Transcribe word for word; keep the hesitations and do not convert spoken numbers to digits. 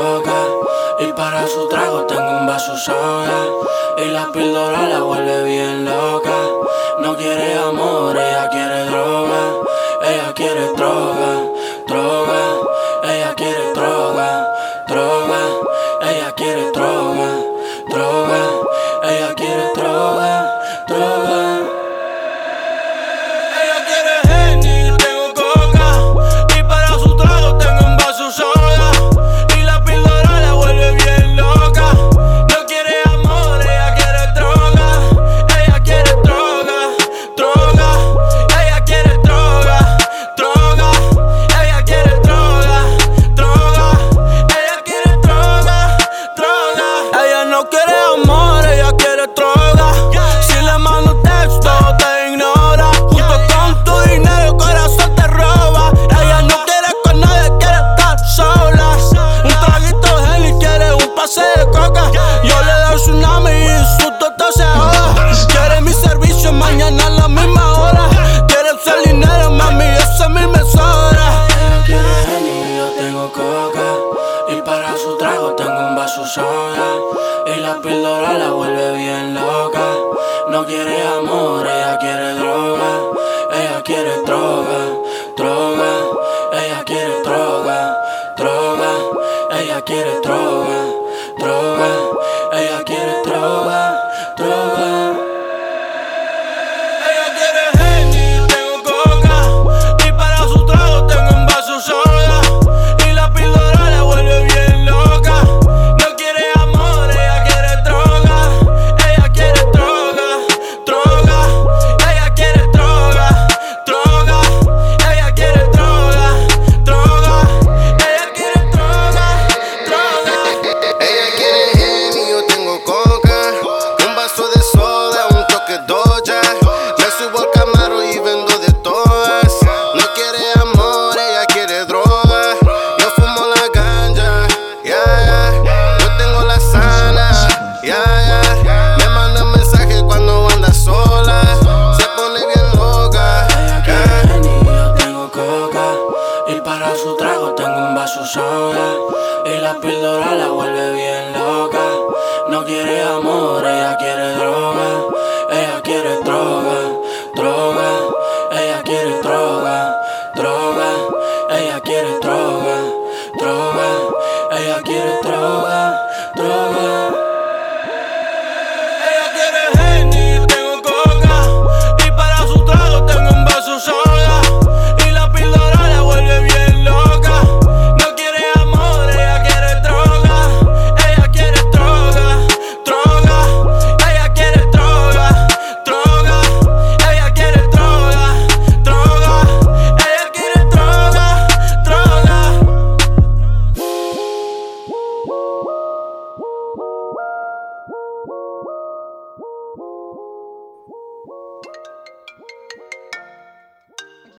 coca y para su trago tengo un vaso soda. Y la píldora la vuelve bien loca. No quiere amor, ella quiere droga. Ella quiere droga, droga. Ella quiere droga, droga. Ella quiere droga, droga. Ella quiere droga, droga. No quiere amor, ella quiere droga. Si le mando un texto, te ignora. Junto con tu dinero, el corazón te roba. Ella no quiere con nadie, quiere estar sola. Un traguito de Henny, quiere un pase de coca. Yo le doy tsunami y su toto se ahoga. Quiere mi servicio mañana a la misma hora. Quiere ser dinero, mami, ese mil me sobra. Ella quiere Henny, yo tengo coca. Y para su trago tengo un vaso soda. Y la píldora la vuelve bien loca. No quiere amor, ella quiere droga. Ella quiere droga, droga. Ella quiere droga, droga. Ella quiere droga, droga. Ella quiere droga, droga. Ella quiere Henny, tengo coca. Y para su trago tengo un vaso soda. Y la píldora la vuelve bien loca. No quiere amor, ella quiere droga. Ella quiere droga, droga. Ella quiere droga, droga. Ella quiere droga, droga. Ella quiere droga, droga. Ella quiere Henny, yo tengo coca. Un vaso de soda, un toque doja. Me subo al Camaro y vendo de todas. No quiere amor, ella quiere droga. Yo fumo la ganja, yeah, yeah. Yo tengo la sana, yeah, yeah. Me manda mensajes cuando anda sola. Se pone bien loca, Ella quiere yeah. Henny, yo tengo coca. Y para su trago tengo un vaso soda. Y la píldora la vuelve bien loca. No quiere amor,